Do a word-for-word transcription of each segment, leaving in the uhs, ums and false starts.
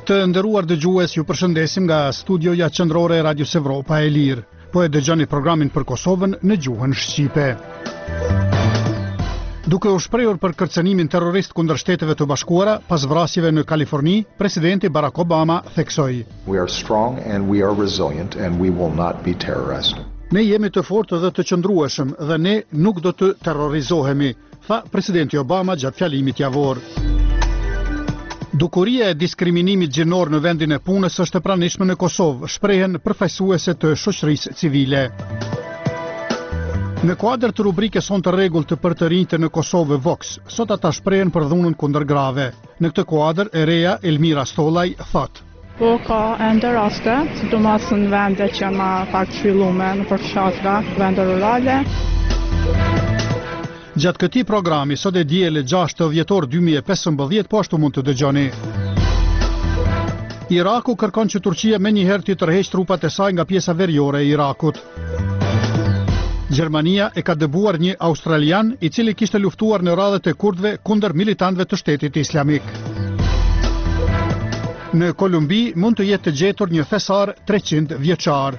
Të nderuar dëgjues, ju përshëndesim nga studioja qendrore e Radios Evropa e Lirë. Po e dëgjoni programin për Kosovën në gjuhën shqipe. Duke u shprehur për kërcënimin terrorist kundër Shteteve të Bashkuara pas vrasjeve në Kaliforni, presidenti Barack Obama theksoi: We are strong and we are resilient and we will not be terrorized. Ne jemi të fortë dhe të qëndrueshëm dhe ne nuk do të terrorizohemi, tha presidenti Obama gjatë fjalimit javor. Dukuria e diskriminimit gjinor në vendin e punës është e pranishme në Kosovë, shprehen përfaqësuese të shoqërisë civile. Në kuadër të rubrikës On të rregullt të për të rinjtë në Kosovë Vox, sot ata shprehen për dhunën kundër grave. Në këtë kuadër, e reja Elmira Stollaj thotë: Po ka ende raste, sidomos në vende që janë pak zhvillume, në përfshatra, vende rurale. Gjatë këtij programi, sot e diele gjashtë dhjetor dy mijë e pesëmbëdhjetë, po ashtu mund të dëgjoni. Iraku kërkon që Turqia menjëherë të tërheqë trupat e saj nga pjesa veriore e Irakut. Gjermania e ka dëbuar një australian i cili kishte luftuar në radhët e kurdëve kundër militantëve të Shtetit Islamik. Në Kolumbi mund të jetë të gjetur një thesar treqind vjeçar.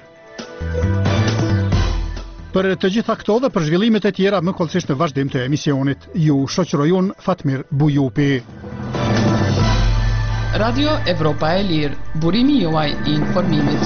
Për të gjitha këto dhe për zhvillimet e tjera më kollësisht në vazhdim të emisionit, ju shoqëroj unë Fatmir Bujupi. Radio Evropa e Lirë, burimi juaj i informimit.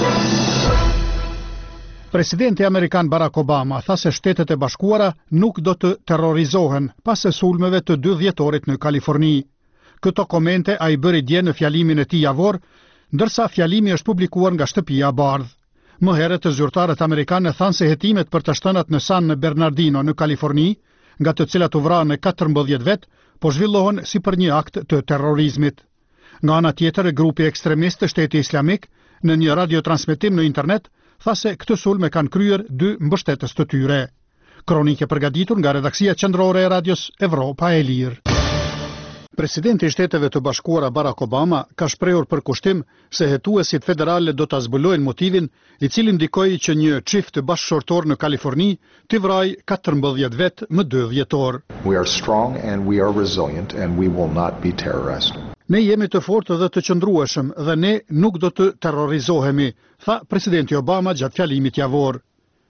Presidenti Amerikan Barack Obama tha se Shtetet e Bashkuara nuk do të terrorizohen pas së sulmeve të dy dhjetorit në Kaliforni. Këto komente ai bëri dje në fjalimin e tij javor, ndërsa fjalimi është publikuar nga shtëpia e Bardhë. Më herët të zyrtarët amerikanë thanë se hetimet për të shtënat në San Bernardino në Kaliforni, nga të cilat u vranë katërmbëdhjetë vet, po zhvillohen si për një akt të terrorizmit. Nga ana tjetër, grupi ekstremist të Shtetit Islamik, në një radiotransmetim në internet, tha se këtë sulme kanë kryer dy mbështetës të tyre. Kronike përgatitur nga redaksia qendrore e Radios Evropa e Lirë. Presidenti i Shteteve të Bashkuara Barack Obama ka shprehur përkushtim se hetuesit federale do ta zbulojnë motivin i cili ndikoi që një çift bashkëshortor në Kaliforni t'i vrajë katërmbëdhjetë vet më dy dhjetor. We are strong and we are resilient and we will not be terrorized. Ne jemi të fortë dhe të qëndrueshëm dhe ne nuk do të terrorizohemi, tha presidenti Obama gjatë fjalimit javor.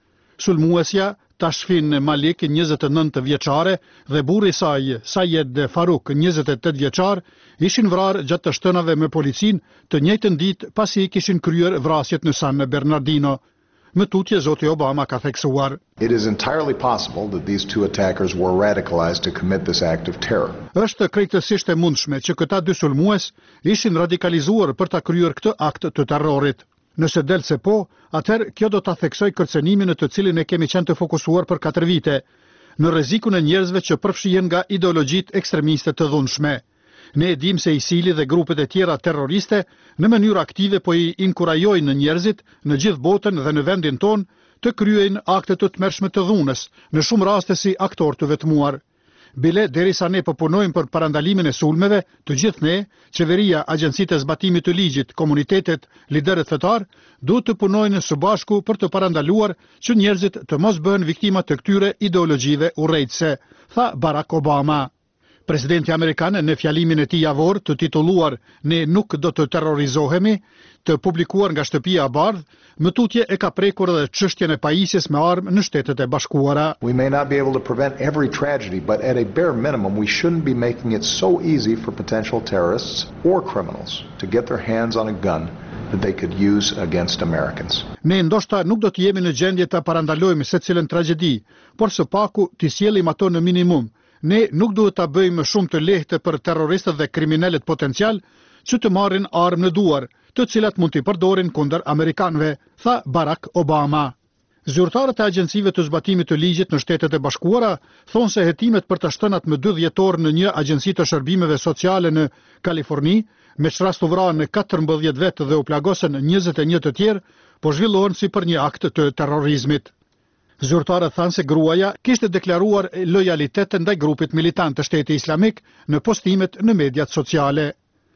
Sulmuesja Tashfin Malik, njëzet e nëntë vjeçare, dhe burri i saj, Sayed Faruk, njëzet e tetë vjeçar, ishin vrarë gjatë të shtënave me policin të njëjtën ditë pasi kishin kryer vrasjet në San Bernardino. Më tutje zoti Obama ka theksuar: It is entirely possible that these two attackers were radicalized to commit this act of terror. Është krejtësisht e mundshme që këta dy sulmues ishin radikalizuar për ta kryer këtë akt të terrorit. Nëse del se po, atëherë kjo do ta theksoj kërcënimin në të cilin e kemi qenë të fokusuar për katër vite, në rrezikun e njerëzve që përfshihen nga ideologjitë ekstremiste të dhunshme. Ne e dim se ISIL dhe grupet e tjera terroriste në mënyrë aktive po i inkurajojnë njerëzit në gjithë botën dhe në vendin tonë të kryejnë akte të tmerrshme të dhunës, në shumë raste si aktor të vetmuar. Bile derisa ne po punojmë për parandalimin e sulmeve, të gjithë ne, qeveria, agjencitë e zbatimit të ligjit, komunitetet, liderët fetar, duhet të punojnë së bashku për të parandaluar që njerëzit të mos bëhen viktima të këtyre ideologjive urrejtëse, tha Barack Obama. Presidenti amerikan në fjalimin e tij javor të titulluar Ne nuk do të terrorizohemi, të publikuar nga shtëpia e Bardhë, më tutje e ka prekur edhe çështjen e pajisjes me armë në Shtetet e Bashkuara. We may not be able to prevent every tragedy, but at a bare minimum we shouldn't be making it so easy for potential terrorists or criminals to get their hands on a gun that they could use against Americans. Ne ndoshta nuk do të jemi në gjendje të parandalojmë secilën tragjedi, por së paku të sjellim ato në minimum. Ne nuk duhet ta bëjmë shumë të lehtë për terroristët dhe kriminalët potencial që të marrin armë në duar, të cilat mund t'i përdorin kundër amerikanëve, tha Barack Obama. Zyrtarët e agjencive të zbatimit të ligjit në Shtetet e Bashkuara thonë se hetimet për të shtënat më dy dhjetor në një agjenci të shërbimeve sociale në Kaliforni, me çrast u vranë në katërmbëdhjetë vet dhe u plagosën njëzet e një të tjerë, po zhvillohen si për një akt të terrorizmit. Zyrtarët thanë se gruaja kishte deklaruar lojalitet ndaj grupit militant të Shtetit Islamik në postimet në mediat sociale.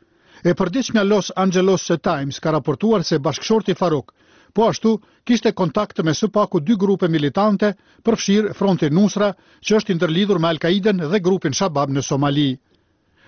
E përditshmja Los Angeles Times ka raportuar se bashkëshorti Faruk, po ashtu kishte kontakt me së paku dy grupe militante, përfshirë Fronti Nusra, që është ndërlidhur me Al-Qaiden dhe grupin Shabab në Somali.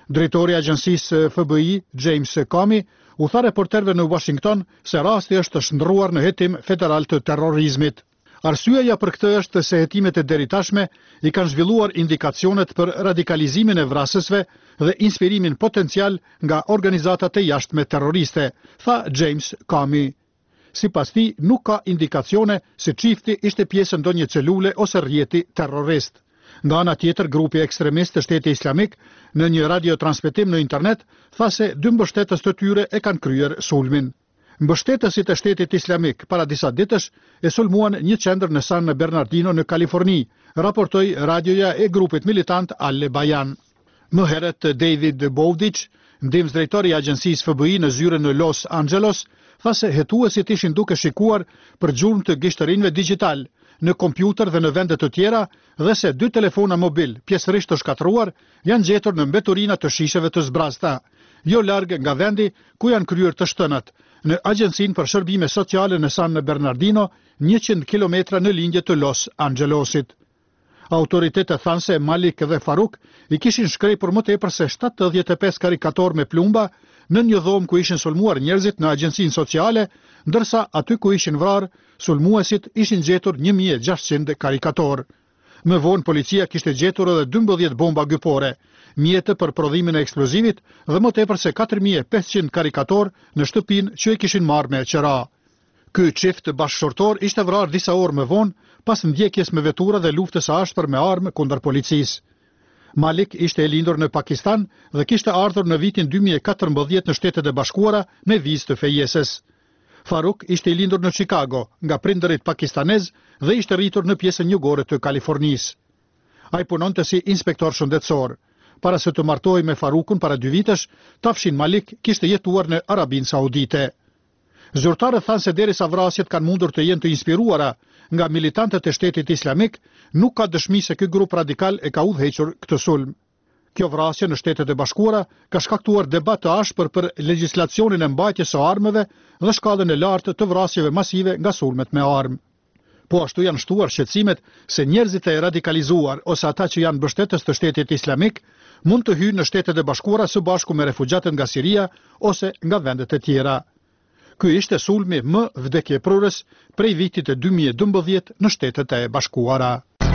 Drejtori i agjencisë F B I, James Comey, u tha reporterëve në Washington se rasti është shndërruar në hetim federal të terrorizmit. Arsyeja për këtë është se hetimet e deri tashme i kanë zhvilluar indikacionet për radikalizimin e vrasësve dhe inspirimin potencial nga organizatat e jashtme terroriste, tha James Comey. Sipas tij, nuk ka indikacione se çifti ishte pjesë ndonjë celule ose rrjeti terrorist. Nga ana tjetër, grupi ekstremist të Shtetit Islamik në një radiotransmetim në internet tha se dy mbështetës të tyre e kanë kryer sulmin. Mbështetësit e Shtetit Islamik para disa ditësh e sulmuan një qendër në San Bernardino në Kaliforni, raportoi radioja e grupit militant Al-Bayan. Më herët David Bowditch, ndihmëdrejtori i agjencisë F B I në zyrën në Los Angeles, tha se hetuesit ishin duke shikuar për gjurmë të gishtërinjve digjital në kompjuter dhe në vende të tjera dhe se dy telefona mobil, pjesërisht të shkatruar, janë gjetur në mbeturina të shisheve të zbrazta, jo larg nga vendi ku janë kryer të shtënat, në Agjencinë për Shërbime Sociale në San Bernardino, njëqind kilometra në lindje të Los Angelesit. Autoritetet thanë se Malik dhe Faruk i kishin shkrepur më tepër se shtatëdhjetë e pesë karikator me plumba në një dhomë ku ishin sulmuar njerëzit në Agjencinë Sociale, ndërsa aty ku ishin vrarë, sulmuesit ishin gjetur një mijë e gjashtëqind karikator. Më vonë policia kishte gjetur edhe dymbëdhjetë bomba gypore, mjete për prodhimin e eksplozivit dhe më tepër se katër mijë e pesëqind karikator në shtëpinë që e kishin marrë me qira. Ky çift bashkëshortor ishte vrarë disa orë më vonë pas ndjekjes me vetura dhe luftës së ashpër me armë kundër policisë. Malik ishte e lindur në Pakistan dhe kishte ardhur në vitin dy mijë e katërmbëdhjetë në Shtetet e Bashkuara me vizë të fejesës. Faruk ishte i lindur në Chicago nga prindërit pakistanez dhe ishte rritur në pjesën jugore të Kalifornisë. Ai punonte si inspektor shëndetësor. Para se të martohej me Farukun para dy vitesh, Tafshin Malik kishte jetuar në Arabinë Saudite. Zyrtarët thanë se derisa vrasjet kanë mundur të jenë të inspiruara nga militantët e Shtetit Islamik, nuk ka dëshmi se ky grup radikal e ka udhëhequr këtë sulm. Kjo vrasje në Shtetet e Bashkuara ka shkaktuar debat të ashpër për legjislacionin e mbajtjes së armëve dhe shkallën e lartë të vrasjeve masive nga sulmet me armë. Po ashtu janë shtuar shqetësimet se njerëzit e radikalizuar ose ata që janë mbështetës të Shtetit Islamik mund të hyjnë në Shtetet e Bashkuara së bashku me refugjatët nga Siria ose nga vendet e tjera. Ky ishte sulmi më vdekjeprurës prej vitit e dy mijë e dymbëdhjetë në Shtetet e Bashkuara.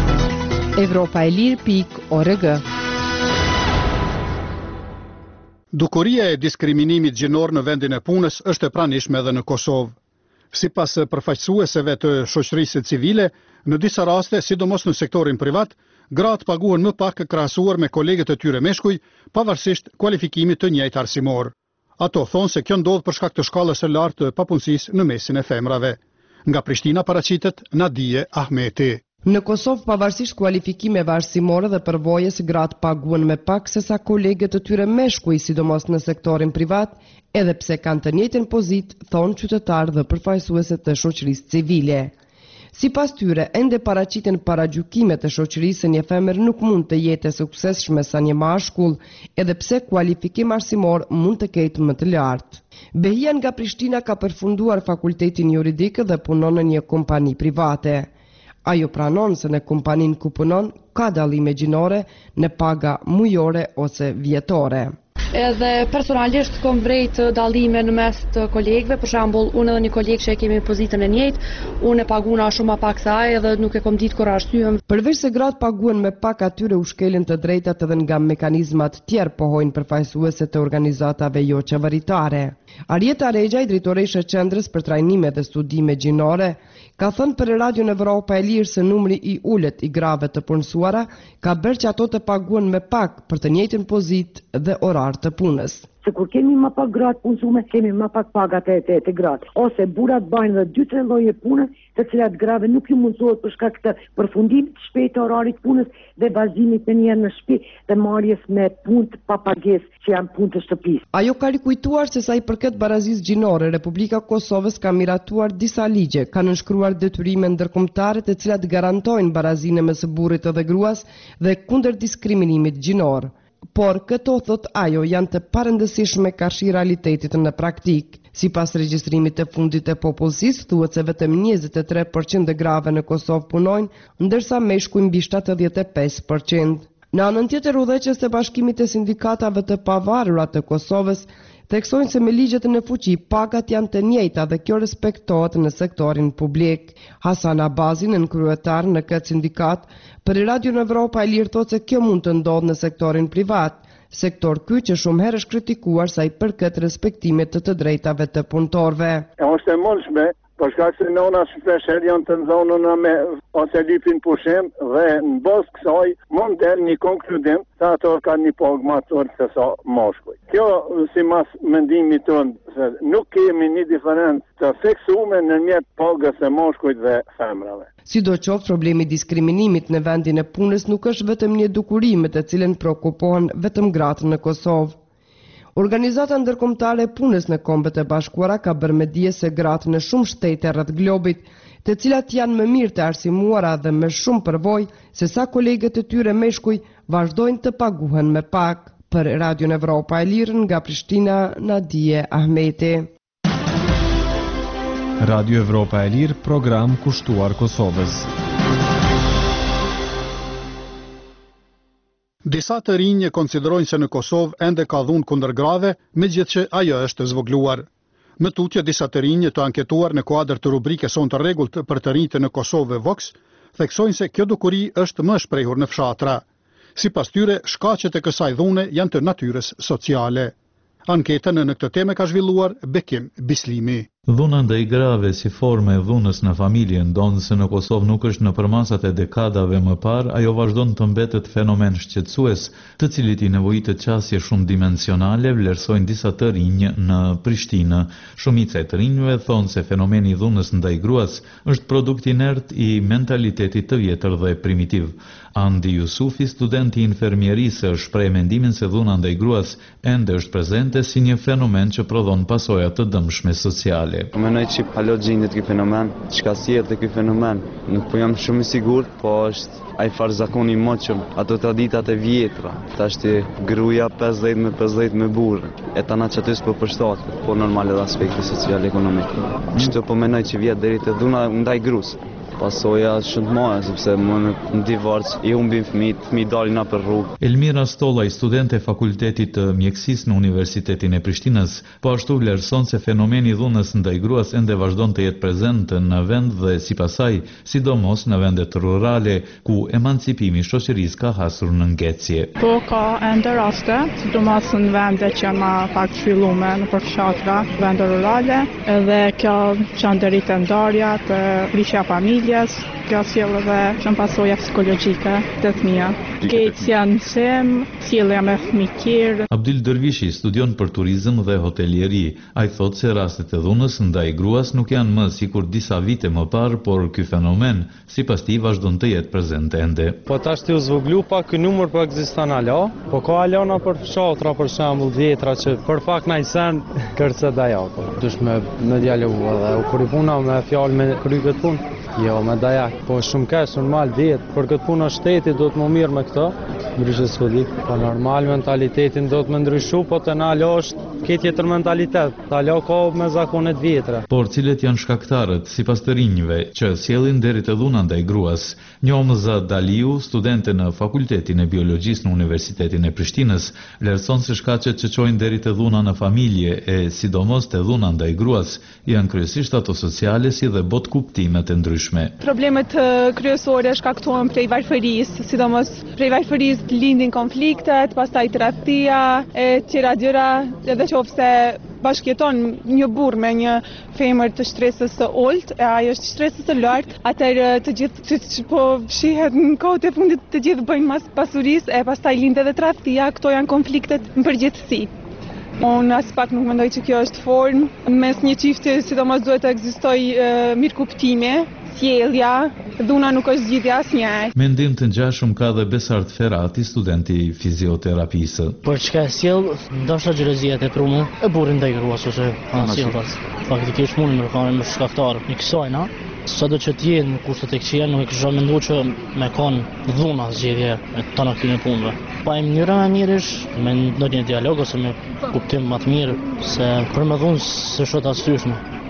Evropa e Lirë pikë org. Dukuria e diskriminimit gjinor në vendin e punës është e pranishme edhe në Kosovë. Sipas përfaqësuesve të shoqërisë civile, në disa raste, sidomos në sektorin privat, gratë paguhen më pak krahasuar me kolegët e tyre meshkuj, pavarësisht kualifikimit të njëjtë arsimor. Ato thonë se kjo ndodh për shkak të shkallës së lartë të papunësisë në mesin e femrave. Nga Prishtina paraqitet Nadije Ahmeti. Në Kosovë, pavarësisht kualifikimeve arsimore dhe përvojës, gratë paguhen me pak se sa kolegët të tyre meshkuj, sidomos në sektorin privat, edhe pse kanë të njëjtën pozitë, thonë qytetarë dhe përfaqësuesit të shoqërisë civile. Sipas tyre, ende paraqiten paragjykimet e shoqërisë se një femër nuk mund të jetë e suksesshme sa një mashkull, edhe pse kualifikim arsimor mund të ketë më të lartë. Behia nga Prishtina ka përfunduar fakultetin juridik dhe punon në një kompani private. Ajo pranon se në kompanin ku punon ka dallime gjinore në paga mujore ose vjetore. Edhe personalisht kom vrejt dallime në mes të kolegëve, për shembull, unë edhe një kolegë që e kemi pozitën e njëjtë, unë e paguna shumë më pak se ai edhe nuk e kom ditë kur arsyeën. Përveç se gratë paguen me pak, atyre u shkelin të drejtat edhe nga mekanizmat tjerë, pohojnë përfaqësuese të organizatave jo qeveritare. Arjeta Rexha, drejtoresha e Qendrës për Trajnime dhe Studime Gjinore, ka thënë për Radion Evropa e Lirë se numri i ulët i grave të punësuara ka bërë që ato të paguen me pak për të njëjtën pozitë dhe orar të punës. Se kur kemi më pak gratë punësume, kemi më pak pagat e të, të gratë. Ose burat bajnë dhe dy tre lloje pune, të cilat grave nuk ju mundsohet për shkak të përfundimit të shpejtë të orarit punës dhe bazimit të njerë në shtëpi dhe marrjes me punë pa pagesë që janë punë të shtëpisë. Ajo ka rikujtuar se sa i përket barazisë gjinore, Republika Kosovës ka miratuar disa ligje, ka nënshkruar detyrime ndërkombëtare të cilat garantojnë barazinë mes burrit dhe gruas dhe kundër diskriminimit gjinor. Por këto, thot ajo, janë të parëndësishme karshi realitetit në praktik. Sipas regjistrimit të fundit të popullsisë, thuhet se vetëm njëzet e tre përqind e grave në Kosovë punojnë, ndërsa meshkuj mbi shtatëdhjetë e pesë përqind. Në anën tjetër, udhëheqës të Bashkimit të Sindikatave të Pavarura të Kosovës theksojnë se me ligjet në fuqi pagat janë të njëjta dhe kjo respektohet në sektorin publik. Hasan Abazi, nënkryetar në këtë sindikat, për Radio Evropa e Lirë thotë se kjo mund të ndodhë në sektorin privat, sektor ky që shumë herë është kritikuar sa i përket respektimit të të drejtave të punëtorëve. Është e mundshme, për shkak se nëna shpesh herë janë të nxonuna me ose lypin pushim dhe në bazë kësaj mund të një konkludim se ato kanë një pagë më të lartë se sa mashkuj. Kjo sipas mendimit tonë se nuk kemi një diferencë të theksuar ndërmjet pagës së mashkujt dhe femrave. Sidoqoftë, problemi i diskriminimit në vendin e punës nuk është vetëm një dukuri me të cilën shqetësohen vetëm gratë në Kosovë. Organizata ndërkombëtare e punës në Kombet e Bashkuara ka bërë me dije se gratë në shumë shtete rreth globit, të cilat janë më mirë të arsimuara dhe me shumë përvojë se sa kolegët e tyre meshkuj, vazhdojnë të paguhen me pak. Për Radio Evropa e Lirë nga Prishtina, Nadije Ahmeti. Radio Evropa e Lirë, program kushtuar Kosovës. Disa të rinj konsiderojnë se në Kosovë ende ka dhunë kundër grave, megjithëse ajo është zhvogluar. Më tutje disa të rinj të anketuar në kuadër të rubrikës Son të rregullt për të rinjtë në Kosovë Vox, theksojnë se kjo dukuri është më shprehur në fshatra. Sipas tyre, shkaqet e kësaj dhune janë të natyrës sociale. Anketën në këtë temë ka zhvilluar Bekim Bislimi. Dhuna ndaj grave si formë e dhunës në familje, ndonë se në Kosovë nuk është në përmasat e dekadave më parë, ajo vazhdon të mbetet fenomen shqetësues, të cilit i nevojitet qasje shumë dimensionale, vlerësojnë disa të rinj në Prishtinë. Shumica e të rinjve thonë se fenomeni i dhunës ndaj gruas është produkt inert i mentalitetit të vjetër dhe primitiv. Andi Jusufi, studenti i infermierisë, shpreh mendimin se dhuna ndaj gruas ende është prezente si një fenomen që prodhon pasoja të dëmshme sociale. Menoj që halo gjindet ky fenomen, çka sjell te ky fenomen, nuk po jam shumë i sigurt, po është ai farzakoni i moçëm, ato traditat e vjetra. Tash ti gruaja pesëdhjetë me pesëdhjetë me burr, e tana çatë s'po përshtatet, po normal edhe aspekti social ekonomik. Çto po menoj që vjet deri te dhuna ndaj gruas. Pasoja shumë të mëdha sepse më në divorc i humbin fëmijët, fëmijët dalin na për rrugë. Elmira Stollaj, studente e Fakultetit të Mjekësisë në Universitetin e Prishtinës, po ashtu vlerëson se fenomeni i dhunës ndaj gruas ende vazhdon të jetë prezent në vend dhe sipas saj, sidomos në vendet rurale ku emancipimi i shoqërisë ka hasur në ngecje. Po ka ende raste, sidomos në vende që janë më pak zhvilluara në fshatra, vende rurale, edhe kjo çon deri te ndarja, të prishja familje. Kjo sjell edhe shumë pasoja psikologjike të fëmija. Keqja në sem, sjellja me fëmijë tjerë. Abdil Dervishi studion për turizëm dhe hotelieri. Ai thotë se rastet e dhunës ndaj gruas nuk janë më sikur disa vite më parë, por ky fenomen sipas tij vazhdon të jetë prezent ende. Po tash ti u zvoglu pa ky numër po ekziston alo, po ka alona për fshatra për shembull vjetra që për fakt na i sen kërcet ajo. Dush me me dialogu edhe u kuri puna me fjalë me kry këtë punë. Jo, me dajak, po shumë kesh, normal diet, për këtë punë shteti do të më mirë me këto, ndryshe s'po di. Po normal mentalitetin do të më ndryshu, po të na alo është këtë tjetër mentalitet, të alo ka me zakonet vjetra. Por cilët janë shkaktarët, sipas të rinjve, që sjellin deri te dhuna ndaj gruas? Njomza Daliu, studente në Fakultetin e Biologjisë në Universitetin e Prishtinës, vlerëson se shkaqet që çojnë deri te dhuna në familje e sidomos te dhuna ndaj gruas janë kryesisht ato sociale si dhe bot kuptimet e ndryshme. Problemet kryesore shkaktohen prej varfërisë, sidomos prej varfërisë lindin konfliktet, pastaj tradhtia e tjera gjëra, edhe qofse bashkëjeton një burr me një femër të shtresës së ulët, e ajo është shtresës së lartë, atëherë të gjithë që po shihet në kohët e fundit të gjithë bëjnë mas pasurisë e pastaj lind edhe tradhtia, këto janë konfliktet në përgjithësi. Unë as pak nuk mendoj që kjo është formë, mes një çifti sidomos duhet të ekzistojë mirëkuptimi, sjellja, dhuna nuk është zgjidhja asnjëherë. Mendim të ngjashëm ka dhe Besart Ferati, studenti i fizioterapisë. Për çka sjell, ndoshta xhelozia e prumë e burrin ndaj gruas ose anësilltas. Faktikisht mund të kanë më shkaktar në kësaj, na. Sado që të jenë në kushtet e këqija, nuk e kisha menduar që me kanë dhuna zgjedhje e tona këtyre punëve. Pa e mënyra më mirë është me ndonjë dialog ose me kuptim më të mirë se për më dhunë se shot asyshme.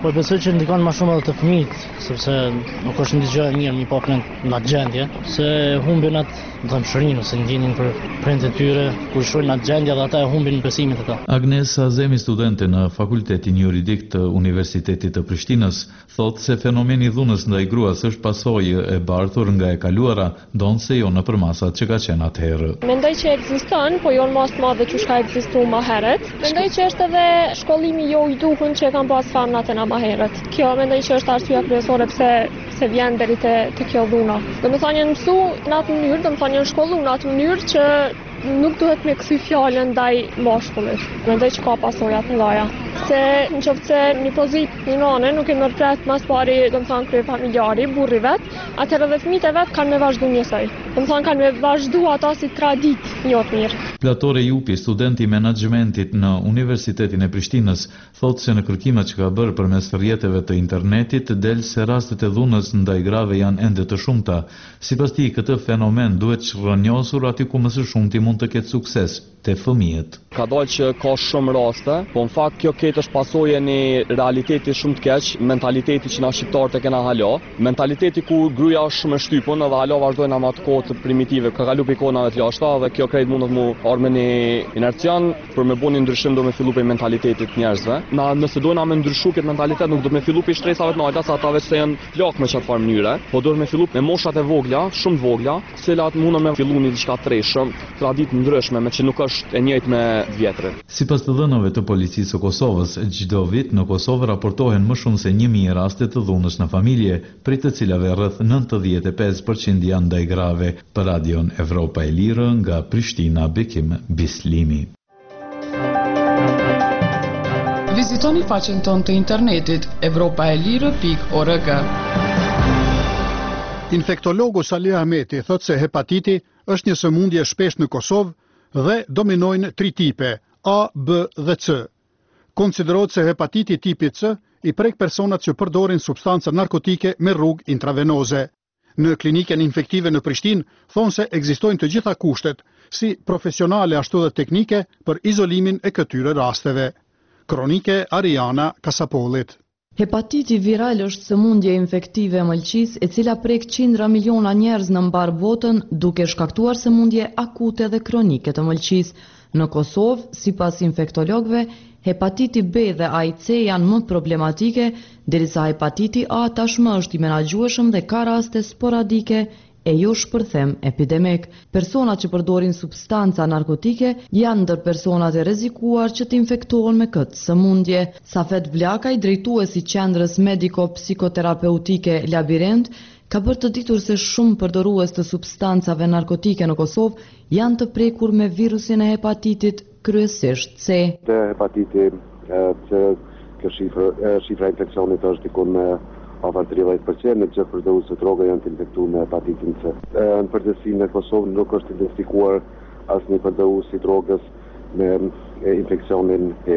Po besoj që ndikon më shumë edhe të fëmijët, sepse nuk është ndonjë e mirë mi pa prind në atë gjendje, se humbin atë dëmshërinë ose ndjenin për prindët e tyre, kur shohin atë gjendje dhe ata e humbin besimin e ta. Agnes Azemi, studente në Fakultetin Juridik të Universitetit të Prishtinës, thotë se fenomeni i dhunës ndaj gruas është pasojë e bartur nga e kaluara, donse jo në përmasat që ka qenë atëherë. Mendoj që ekziston, po jo në mas të madhe që ka ekzistuar më herët. Mendoj që është edhe shkollimi jo i duhur që kanë pas femnat e na më herët. Kjo mendoj që është arsyeja kryesore pse se vjen deri te te kjo dhuna. Domethënë janë mësu në atë mënyrë, domethënë janë shkolluar në atë mënyrë që nuk duhet me kthy fjalën ndaj mashkullit. Mendoj që ka pasoja të mëdha. Se në qoftë se një pozitë një nane nuk e mërpret mas pari, domethënë krye familjari, burri vet, atëherë edhe fëmijët e vet kanë me vazhdu njësoj. Domethënë kanë me vazhdu ata si traditë një të mirë. Platore Jupi, studenti i menaxhmentit në Universitetin e Prishtinës, thotë se në kërkimet që ka bërë përmes rrjeteve të internetit del se rastet e dhunës ndaj grave janë ende të shumta. Sipas tij, këtë fenomen duhet shërnjosur aty ku më së shumti mund të ketë sukses, te fëmijët. Ka dalë që ka shumë raste, po në fakt kjo ketë është pasojë e një realiteti shumë të keq, mentaliteti që na shqiptarët e kena hala, mentaliteti ku gruaja është shumë e shtypun dhe hala vazhdojnë ama të kohë primitive, ka kalu pe kohëve të lashta dhe kjo krejt mund të mu armë një inercian për me bëni ndryshim do me fillu pe mentalitetit të njerëzve. Na nëse do na me ndryshu këtë mentalitet nuk do me fillu pe shtresave të nalta, sa ata vetë se janë plak me çfarë farë mënyre, po do me fillu me moshat e vogla, shumë të vogla, se cilat mundën me fillu një diçka të rreshëm, traditë ndryshme me që nuk është e njëjtë me vjetrin. Sipas të dhënave të policisë së Kosovës, çdo vit në Kosovë raportohen më shumë se një mijë raste të dhunës në familje, prej të cilave rreth nëntëdhjetë e pesë përqind janë ndaj grave. Për Radion Evropa e Lirë nga Prishtina, Bekim Bislimi. Vizitoni faqen tonë të internetit evropaelire pikë org. Infektologu Salih Ahmeti thotë se hepatiti është një sëmundje shpesh në Kosovë dhe dominojnë tri tipe, A, B dhe C. Konsiderohet se hepatiti tipi C i prek personat që përdorin substanca narkotike me rrugë intravenoze. Në kliniken infektive në Prishtinë thonë se ekzistojnë të gjitha kushtet, si profesionale ashtu dhe teknike për izolimin e këtyre rasteve. Kronike Ariana Kasapolit. Hepatiti viral është sëmundje infektive e mëlçisë e cila prek qindra miliona njerëz në mbar botën, duke shkaktuar sëmundje akute dhe kronike të mëlçisë. Në Kosovë, sipas infektologëve, hepatiti B dhe A I C janë më problematike, derisa hepatiti A tashmë është i menaxhueshëm dhe ka raste sporadike e jo shpërthem epidemik. Personat që përdorin substanca narkotike janë ndër personat e rrezikuar që të infektohen me këtë sëmundje. Safet Vlakaj, drejtuesi i qendrës mediko-psikoterapeutike Labirint, ka bërë të ditur se shumë përdorues të substancave narkotike në Kosovë janë të prekur me virusin e hepatitit, kryesisht C. Te hepatiti C, kjo shifra, shifra infekcionit është dikun me afër tridhjetë përqind që përdorusët droga janë të infektuar me hepatitin C. Në përgjithësi në Kosovë nuk është identifikuar asnjë përdorus i drogës me infekcionin H I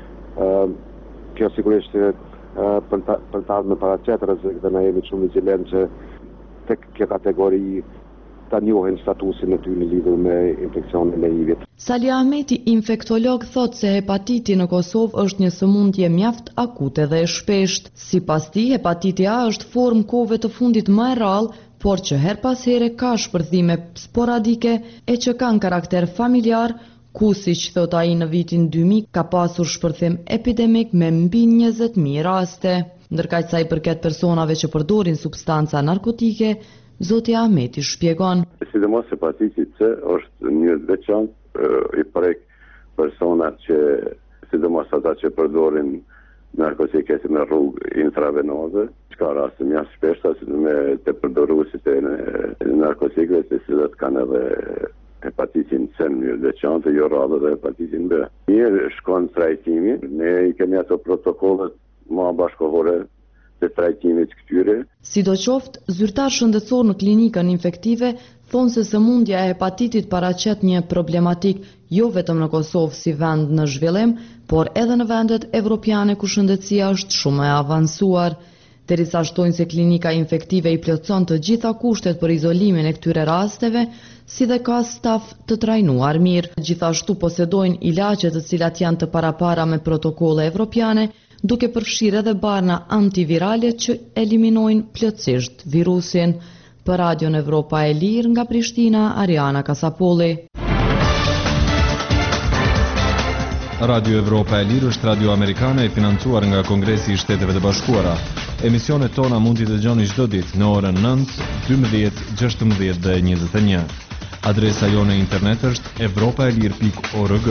V. Kjo sigurisht për të ardhme para qetë rrezik dhe na jemi shumë vigjilent që tek kjo kategori ta njohin statusin e tyre në lidhur me infekcionin e H I V-it. Salih Ahmeti, infektolog, thotë se hepatiti në Kosovë është një sëmundje mjaft akute dhe e shpeshtë. Sipas tij, hepatiti A është formë kohëve të fundit më e rrallë, por që her pas here ka shpërthime sporadike e që kanë karakter familjar, ku siç thot ai në vitin dy mijë ka pasur shpërthim epidemik me mbi njëzet mijë raste. Ndërkaq sa i përket personave që përdorin substanca narkotike, Zoti Ahmeti shpjegon. Sidomos hepatiti C është një veçantë i prek personat që, sidomos ata që përdorin narkotike me rrugë intravenoze, ka raste mjaft shpeshta me të përdoruesit e narkotikëve, të cilët kanë edhe hepatitin C në mënyrë veçantë, jo radhë dhe hepatitin B. Mirë shkon trajtimi, ne i kemi ato protokollet më bashkëkohore të trajtimit këtyre. Sidoqoftë, zyrtar shëndetësor në klinikën infektive thonë se sëmundja e hepatitit paraqet një problematik jo vetëm në Kosovë si vend në zhvillim, por edhe në vendet evropiane ku shëndetësia është shumë e avancuar. Derisa shtojnë se klinika infektive i plotson të gjitha kushtet për izolimin e këtyre rasteve, si dhe ka staf të trajnuar mirë. Gjithashtu posedojnë ilaçe të cilat janë të parapara me protokolle evropiane, duke përfshirë edhe barna antivirale që eliminojnë plotësisht virusin. Për Radion Evropa e Lirë nga Prishtina, Ariana Kasapolli. Radio Evropa e Lirë është radio amerikane e financuar nga Kongresi i Shteteve të Bashkuara. Emisionet tona mund t'i dëgjoni çdo ditë në orën nëntë, dymbëdhjetë, gjashtëmbëdhjetë dhe njëzet e një. Adresa jone internet është evropaelir pikë org.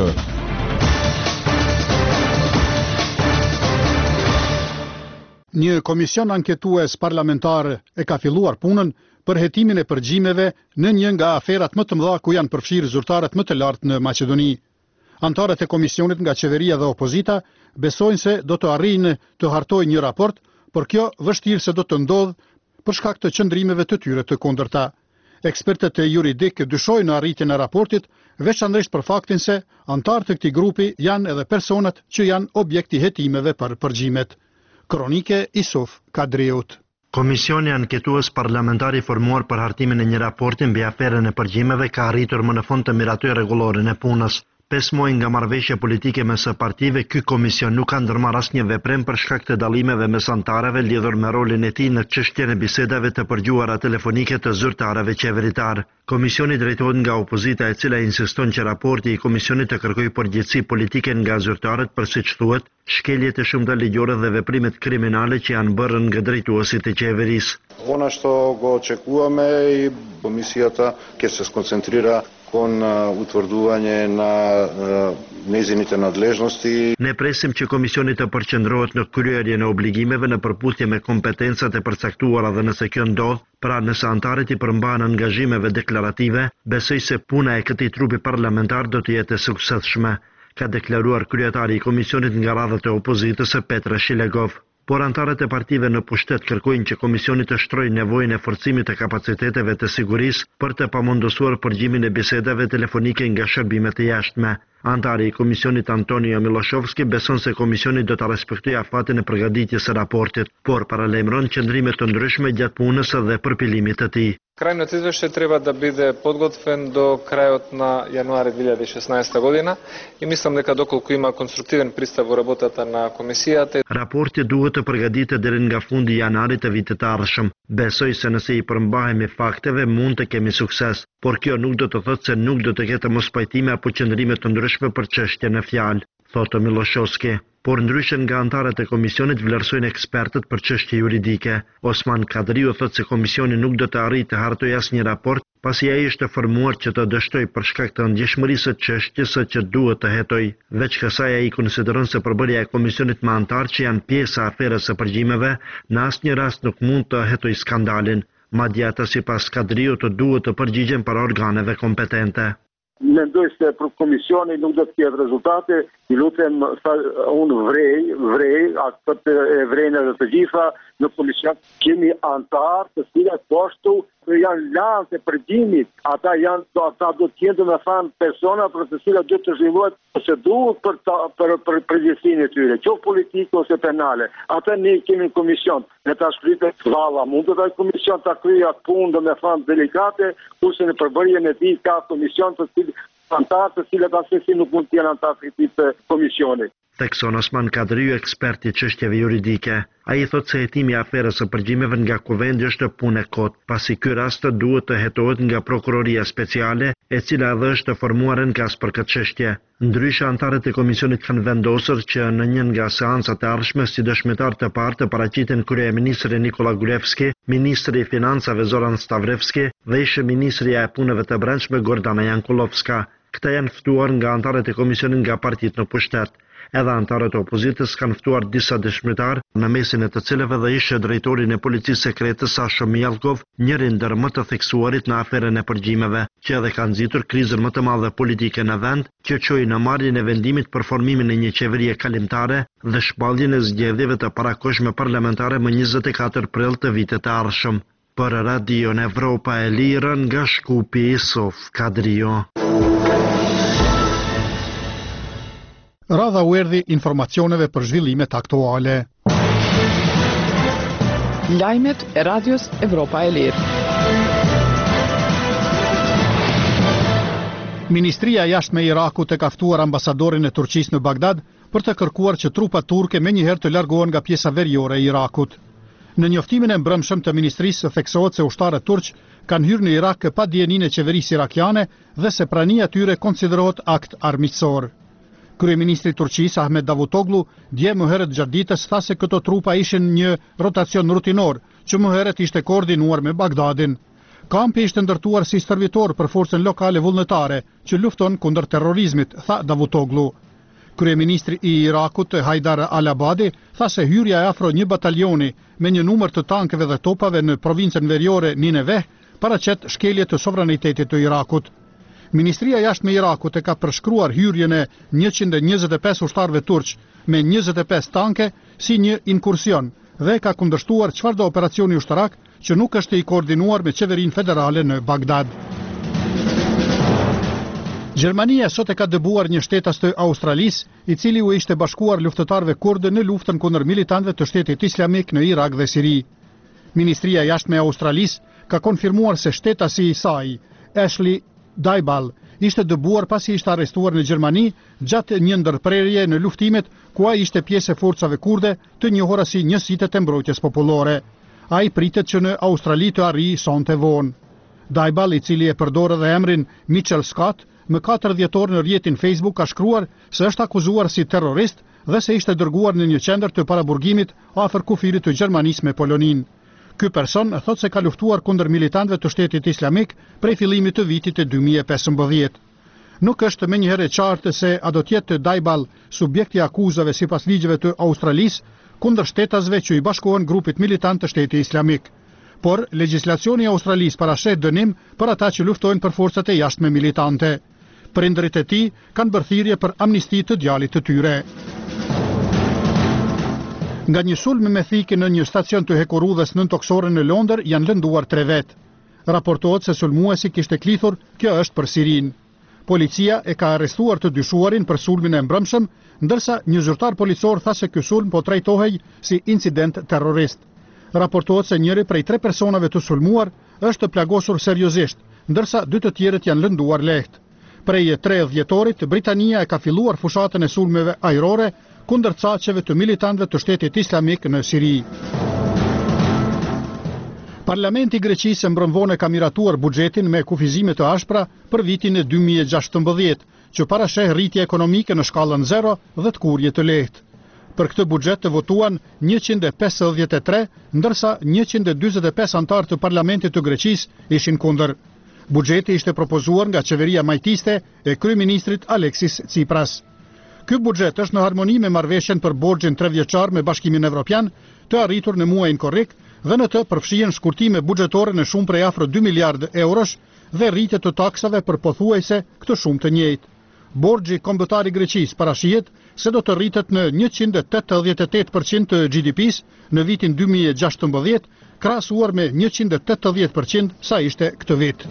Një komision anketues parlamentar e ka filluar punën për hetimin e përgjimeve në një nga aferat më të mëdha ku janë përfshirë zyrtarët më të lartë në Maqedoni. Antarët e komisionit nga qeveria dhe opozita besojnë se do të arrijnë të hartojnë një raport, por kjo vështirë se do të ndodhë për shkak të qëndrimeve të tyre të kundërta. Ekspertët e juridik dyshojnë në arritjen e raportit, veçanërisht për faktin se antarët e këtij grupi janë edhe personat që janë objekti hetimeve për përgjimet. Kronike Isuf Kadriut. Komisioni anketues parlamentar i formuar për hartimin e një raporti mbi aferën e përgjimeve ka arritur më në fund të miratoj rregulloren e punës. Pesë muaj nga marrëveshja politike mes së partive, ky komision nuk ka ndërmarrë asnjë veprim për shkak të dallimeve mes antarëve lidhur me rolin e tij në çështjen e bisedave të përgjuara telefonike të zyrtarëve qeveritar. Komisioni drejtohet nga opozita e cila insiston që raporti i komisionit të kërkojë përgjegjësi politike nga zyrtarët për, siç thuhet, shkeljet e shumta ligjore dhe veprimet kriminale që janë bërë nga drejtuesit e qeverisë. Ono što go očekujeme i komisijata ќе se skoncentrira kon utvrđivanje na njezinite nadležnosti. Ne presim që komisioni të përqendrohet në kryerjen e obligimeve në përputhje me kompetencat e përcaktuara dhe nëse kjo ndodh, pra nëse antarët i përmbahen angazhimeve deklarative, besoj se puna e këtij trupi parlamentar do të jetë e suksesshme, ka deklaruar kryetari i komisionit nga radhët e opozitës Petra Shilegov. Por antarët e partive në pushtet kërkojnë që komisioni të shtrojë nevojën e forcimit të kapaciteteve të sigurisë për të pamundësuar përgjimin e bisedave telefonike nga shërbimet e jashtme. Antari i komisionit Antonio Miloshovski beson se komisioni do të respektojë afatin e përgatitjes së raportit, por paralajmëron qëndrime të ndryshme gjatë punës dhe përpilimit të tij. Крајниот извештај треба да биде подготвен до крајот на јануари две илјади и шеснаесета година и мислам дека доколку има конструктивен пристап во работата на комисијата. Raporti duhet të përgatitet deri nga fundi i janarit të vitit të ardhshëm. Besoj se nëse i përmbahemi fakteve mund të kemi sukses, por kjo nuk do të thotë se nuk do të ketë mospajtime apo qëndrime të ndryshme për çështjen e fjalë, thotë Miloshovski. Por ndryshe nga antarët e komisionit vlerësojnë ekspertët për çështje juridike. Osman Kadriu thotë se komisioni nuk do të arrijë të hartojë asnjë raport, pasi ai është formuar që të dështojë për shkak të ndjeshmërisë së çështjes që duhet të hetojë. Veç kësaj ai konsideron se përbërja e komisionit me antarë që janë pjesë e aferës së përgjimeve në asnjë rast nuk mund të hetojë skandalin. Madje ata sipas Kadriu të duhet të përgjigjen para organeve kompetente. Mendoj se për komisioni nuk do të ketë rezultate, i lutem unë vrej, vrej, atë e vrejnë edhe të gjitha në komision. Kemi antarë të cilat poshtu janë lanë të përgjimit, ata janë, ata do të jenë me thanë persona për të cilat do të zhvillohet procedurë për për për përgjegjësinë e tyre, qoftë politike ose penale. Ata ne kemi komision, ne ta shkritet valla, mund të taj komision ta kryej atë punë do me thanë delikate, kurse në përbërjen e tij ka komision të cilat antarë të cilat asesi nuk mund të jenë antarë të këtij komisioni. Tekson Osman Kadriu, eksperti i çështjeve juridike. Ai thotë se hetimi i aferës së përgjimeve nga kuvendi është punë e kot, pasi ky rast duhet të hetohet nga prokuroria speciale, e cila edhe është formuar në kas për këtë çështje. Ndryshe antarët e komisionit kanë vendosur që në një nga seancat e ardhshme si dëshmitar të parë të paraqiten kryeministri Nikola Gruevski, ministri i financave Zoran Stavrevski dhe ish ministrja e punëve të brendshme Gordana Jankulovska. Këta janë ftuar nga antarët e komisionit nga partitë në pushtet. Edhe antarët e opozitës kanë ftuar disa dëshmitar, në mesin e të cilëve dhe ishte drejtori i policisë sekrete Sasho Mielkov, njëri ndër më të theksuarit në aferën e përgjimeve, që edhe ka nxitur krizën më të madhe politike në vend, që çoi në marrjen e vendimit për formimin e një qeverie kalimtare dhe shpalljen e zgjedhjeve të parakohshme parlamentare më njëzet e katër prill të vitit të ardhshëm. Për Radion Evropa e Lirë nga Shkupi, Isuf Kadriu. Radha u erdhi informacioneve për zhvillimet aktuale. Lajmet e Radios Evropa e Lirë. Ministria e Jashtme e Irakut e ka ftuar ambasadorin e Turqisë në Bagdad për të kërkuar që trupat turke menjëherë të largohen nga pjesa veriore e Irakut. Në njoftimin e mbrëmshëm të ministrisë theksohet se ushtarët turq kanë hyrë në Irak pa dijeninë e qeverisë irakiane dhe se prania e tyre konsiderohet akt armiqësor. Kryeministri i Turqisë Ahmet Davutoglu dje më herët gjatë ditës tha se këto trupa ishin një rotacion rutinor, që më herët ishte koordinuar me Bagdadin. Kampi ishte ndërtuar si stërvitor për forcën lokale vullnetare që lufton kundër terrorizmit, tha Davutoglu. Kryeministri i Irakut Haidar al-Abadi tha se hyrja e afro një batalioni me një numër të tankeve dhe topave në provincën veriore Nineveh paraqet shkelje të sovranitetit të Irakut. Ministria e Jashtme e Irakut e ka përshkruar hyrjen e njëqind e njëzet e pesë ushtarëve turq me njëzet e pesë tanke si një inkursion dhe ka kundërshtuar çfarëdo operacioni ushtarak që nuk është i koordinuar me qeverinë federale në Bagdad. Gjermania sot e ka dëbuar një shtetas të Australisë, i cili u ishte bashkuar luftëtarëve kurdë në luftën kundër militantëve të Shtetit Islamik në Irak dhe Siri. Ministria e Jashtme e Australisë ka konfirmuar se shtetasi i saj, Ashley Daibal, ishte dëbuar pasi ishte arrestuar në Gjermani gjatë një ndërprerje në luftimet ku ai ishte pjesë e forcave kurde të njohura si Njësitë e Mbrojtjes Popullore. Ai pritet që në Australi të arrijë sonte vonë. Daibal, i cili e përdor edhe emrin Mitchell Scott, më katër dhjetor në rrjetin Facebook ka shkruar se është akuzuar si terrorist dhe se ishte dërguar në një qendër të paraburgimit afër kufirit të Gjermanisë me Polonin. Ky person thot se ka luftuar kundër militantëve të Shtetit Islamik prej fillimit të vitit të dy mijë e pesëmbëdhjetë. Nuk është menjëherë e qartë se a do të jetë Daibal subjekti i akuzave sipas ligjeve të Australisë kundër shtetasve që i bashkohen grupit militant të Shtetit Islamik. Por legjislacioni i Australisë parashet dënim për ata që luftojnë për forcat e jashtme militante. Prindërit e tij kanë bërë thirrje për amnisti të djalit të tyre. Nga një sulm me thikë në një stacion të hekurudhës nëntoksore në Londër janë lënduar tre vetë. Raportohet se sulmuesi kishte klithur, kjo është për Sirin. Policia e ka arrestuar të dyshuarin për sulmin e mbrëmshëm, ndërsa një zyrtar policor tha se ky sulm po trajtohej si incident terrorist. Raportohet se njëri prej tre personave të sulmuar është plagosur seriozisht, ndërsa dy të tjerët janë lënduar lehtë. Prej tre dhjetorit, Britania e ka filluar fushatën e sulmeve ajrore kundër caqeve të militantëve të Shtetit Islamik në Siri. Parlamenti i Greqisë mbrëmvone ka miratuar buxhetin me kufizime të ashpra për vitin e dy mijë e gjashtëmbëdhjetë, që parasheh rritje ekonomike në shkallën zero dhe të kurje të lehtë. Për këtë buxhet të votuan njëqind e pesëdhjetë e tre, ndërsa njëqind e dyzet e pesë antar të Parlamentit të Greqisë ishin kundër. Buxheti ishte propozuar nga qeveria majtiste e kryeministrit Aleksis Tsipras. Ky buxhet është në harmoni me marrëveshjen për borxhin tre vjeçar me Bashkimin Evropian, të arritur në muajin korrik, dhe në të përfshihen shkurtime buxhetore në shumë prej afro dy miliardë eurosh dhe rritje të taksave për pothuajse këtë shumë të njëjtë. Borxhi kombëtar i Greqisë parashihet se do të rritet në njëqind e tetëdhjetë e tetë përqind të G D P-s në vitin dy mijë e gjashtëmbëdhjetë, krahasuar me njëqind e tetëdhjetë përqind sa ishte këtë vit.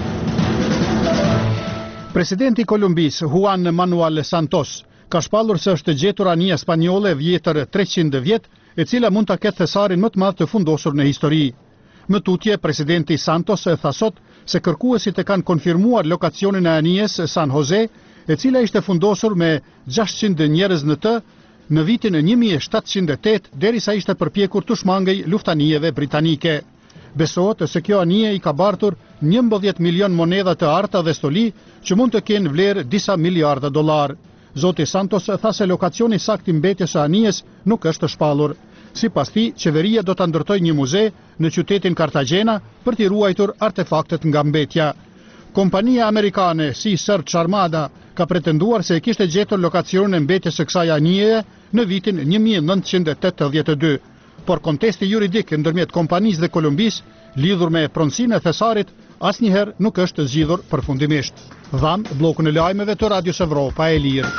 Presidenti i Kolumbisë Juan Manuel Santos ka shpallur se është gjetur anija spanjolle vjetër treqind vjet, e cila mund ta ketë thesarin më të madh të fundosur në histori. Më tutje, presidenti Santos e tha sot se kërkuesit e kanë konfirmuar lokacionin e anijes San Jose, e cila ishte fundosur me gjashtëqind njerëz në të në vitin e një mijë e shtatëqind e tetë, derisa ishte përpjekur të shmangej luftanijeve britanike. Besohet se kjo anije i ka bartur njëmbëdhjetë milion monedha të arta dhe stoli që mund të kenë vlerë disa miliarda dollar. Zoti Santos tha se lokacioni sakt i mbetjes së anijes nuk është shpallur. Sipas tij, qeveria do ta ndërtojë një muze në qytetin Cartagena për t'i ruajtur artefaktet nga mbetja. Kompania amerikane si Search Armada ka pretenduar se e kishte gjetur lokacionin e mbetjes së kësaj anije në vitin një mijë e nëntëqind e tetëdhjetë e dy. Por kontesti juridik ndërmjet kompanisë dhe Kolumbisë, lidhur me pronësinë e thesarit, asnjëherë nuk është zgjidhur përfundimisht. Dham bllokun e lajmeve të Radios Evropa e Lirë.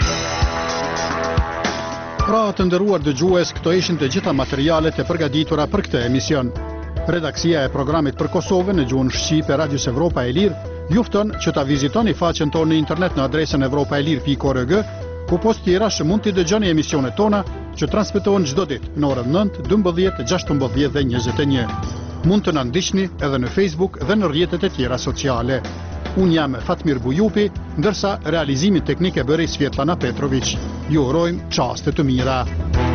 Pra të nderuar dëgjues, këto ishin të gjitha materialet e përgatitura për këtë emision. Redaksia e programit për Kosovën në gjuhën shqipe Radios Evropa e Lirë ju fton që ta vizitoni faqen tonë në internet në adresën evropaelir pikë org, ku post tjera që mund t'i dëgjoni emisionet tona që transmetohen çdo ditë në orën nëntë, dymbëdhjetë, gjashtëmbëdhjetë dhe njëzet e një. Mund të na ndiqni edhe në Facebook dhe në rrjetet e tjera sociale. Unë jam Fatmir Bujupi, ndërsa realizimin teknik e bëri Svetlana Petrović. Ju urojmë çaste të mira.